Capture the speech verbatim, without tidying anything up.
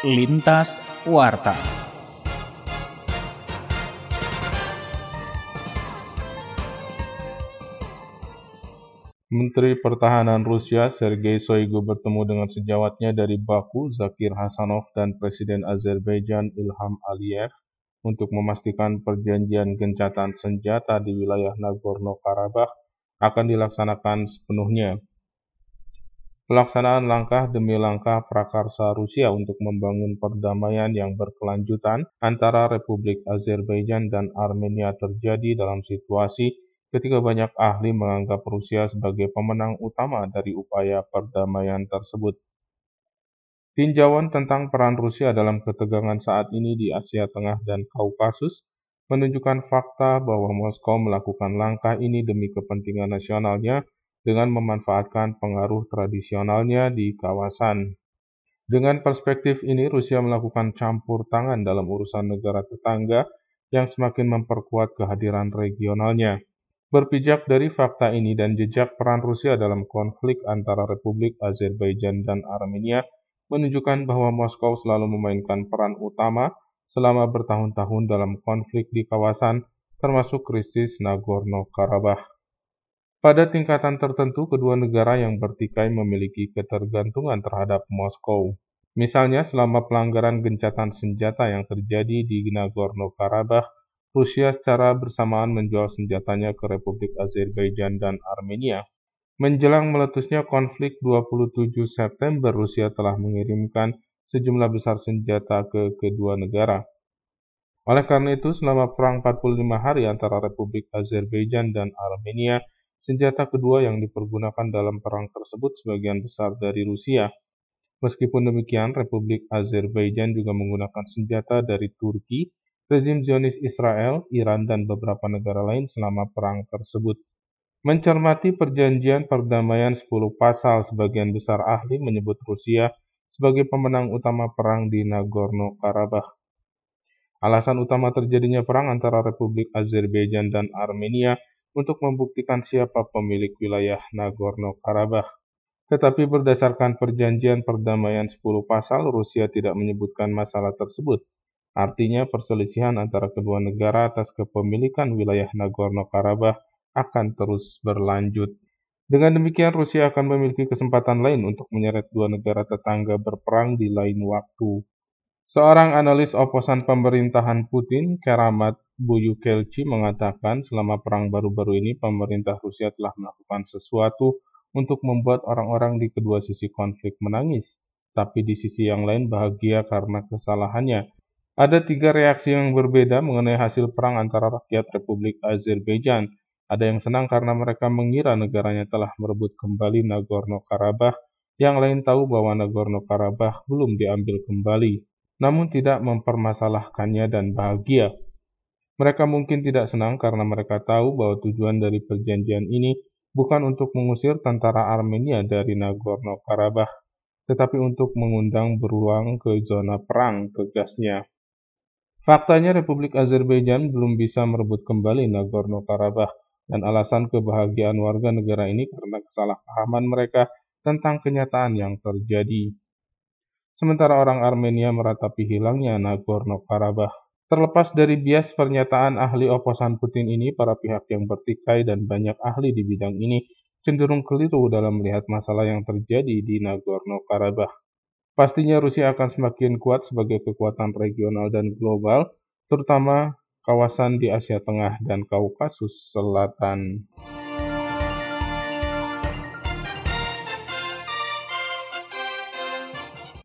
Lintas Warta. Menteri Pertahanan Rusia Sergei Shoigu bertemu dengan sejawatnya dari Baku, Zakir Hasanov, dan Presiden Azerbaijan Ilham Aliyev untuk memastikan perjanjian gencatan senjata di wilayah Nagorno-Karabakh akan dilaksanakan sepenuhnya. Pelaksanaan langkah demi langkah prakarsa Rusia untuk membangun perdamaian yang berkelanjutan antara Republik Azerbaijan dan Armenia terjadi dalam situasi ketika banyak ahli menganggap Rusia sebagai pemenang utama dari upaya perdamaian tersebut. Tinjauan tentang peran Rusia dalam ketegangan saat ini di Asia Tengah dan Kaukasus menunjukkan fakta bahwa Moskow melakukan langkah ini demi kepentingan nasionalnya dengan memanfaatkan pengaruh tradisionalnya di kawasan. Dengan perspektif ini, Rusia melakukan campur tangan dalam urusan negara tetangga yang semakin memperkuat kehadiran regionalnya. Berpijak dari fakta ini dan jejak peran Rusia dalam konflik antara Republik Azerbaijan dan Armenia menunjukkan bahwa Moskow selalu memainkan peran utama selama bertahun-tahun dalam konflik di kawasan, termasuk krisis Nagorno-Karabakh. Pada tingkatan tertentu, kedua negara yang bertikai memiliki ketergantungan terhadap Moskow. Misalnya, selama pelanggaran gencatan senjata yang terjadi di Nagorno-Karabakh, Rusia secara bersamaan menjual senjatanya ke Republik Azerbaijan dan Armenia. Menjelang meletusnya konflik dua puluh tujuh September, Rusia telah mengirimkan sejumlah besar senjata ke kedua negara. Oleh karena itu, selama perang empat puluh lima hari antara Republik Azerbaijan dan Armenia, senjata kedua yang dipergunakan dalam perang tersebut sebagian besar dari Rusia. Meskipun demikian, Republik Azerbaijan juga menggunakan senjata dari Turki, rezim Zionis Israel, Iran, dan beberapa negara lain selama perang tersebut. Mencermati perjanjian perdamaian sepuluh pasal, sebagian besar ahli menyebut Rusia sebagai pemenang utama perang di Nagorno-Karabakh. Alasan utama terjadinya perang antara Republik Azerbaijan dan Armenia untuk membuktikan siapa pemilik wilayah Nagorno-Karabakh. Tetapi berdasarkan perjanjian perdamaian sepuluh pasal, Rusia tidak menyebutkan masalah tersebut. Artinya perselisihan antara kedua negara atas kepemilikan wilayah Nagorno-Karabakh akan terus berlanjut. Dengan demikian, Rusia akan memiliki kesempatan lain untuk menyeret dua negara tetangga berperang di lain waktu. Seorang analis oposan pemerintahan Putin, Keramat Buyukelchi, mengatakan selama perang baru-baru ini pemerintah Rusia telah melakukan sesuatu untuk membuat orang-orang di kedua sisi konflik menangis, tapi di sisi yang lain bahagia karena kesalahannya. Ada tiga reaksi yang berbeda mengenai hasil perang antara rakyat Republik Azerbaijan. Ada yang senang karena mereka mengira negaranya telah merebut kembali Nagorno-Karabakh, yang lain tahu bahwa Nagorno-Karabakh belum diambil kembali, namun tidak mempermasalahkannya dan bahagia. Mereka mungkin tidak senang karena mereka tahu bahwa tujuan dari perjanjian ini bukan untuk mengusir tentara Armenia dari Nagorno-Karabakh, tetapi untuk mengundang beruang ke zona perang, tegasnya. Faktanya Republik Azerbaijan belum bisa merebut kembali Nagorno-Karabakh, dan alasan kebahagiaan warga negara ini karena kesalahpahaman mereka tentang kenyataan yang terjadi. Sementara orang Armenia meratapi hilangnya Nagorno-Karabakh. Terlepas dari bias pernyataan ahli oposan Putin ini, para pihak yang bertikai dan banyak ahli di bidang ini cenderung keliru dalam melihat masalah yang terjadi di Nagorno-Karabakh. Pastinya Rusia akan semakin kuat sebagai kekuatan regional dan global, terutama kawasan di Asia Tengah dan Kaukasus Selatan.